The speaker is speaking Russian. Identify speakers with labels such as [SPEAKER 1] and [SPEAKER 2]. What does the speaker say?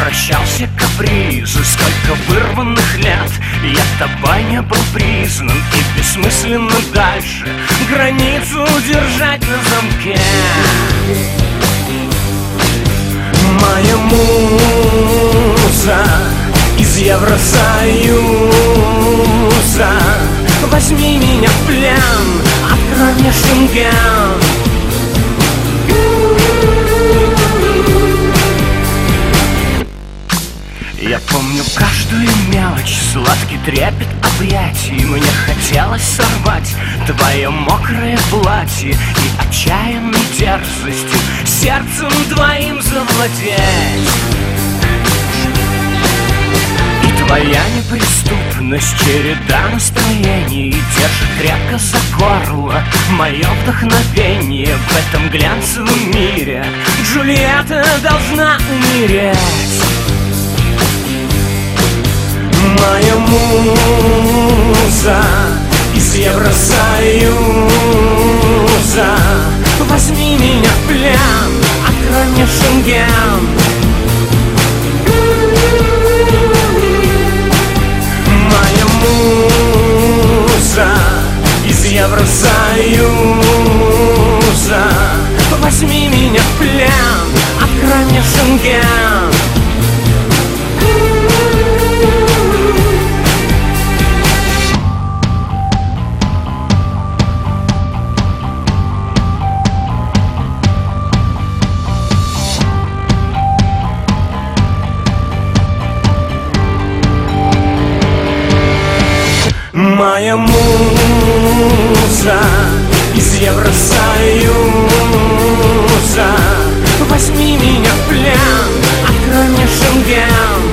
[SPEAKER 1] прощался капризы, сколько вырванных лет я тобой не был признан, и бессмысленно дальше границу держать на замке. Моя муза из Евросоюза, возьми меня в плен, открой мне Шенген. Я помню каждую мелочь, сладкий трепет объятий. Мне хотелось сорвать твое мокрое платье и отчаянной дерзостью сердцем твоим завладеть. И твоя неприступность, череда настроений держит крепко за горло мое вдохновение. В этом глянцевом мире Джульетта должна умереть. Моя муза из Евросоюза, возьми меня в плен, открой мне Шенген. Моя муза из Евросоюза, возьми меня в плен, открой мне Шенген. Моя муза из Евросоюза, возьми меня в плен, открой мне Шенген.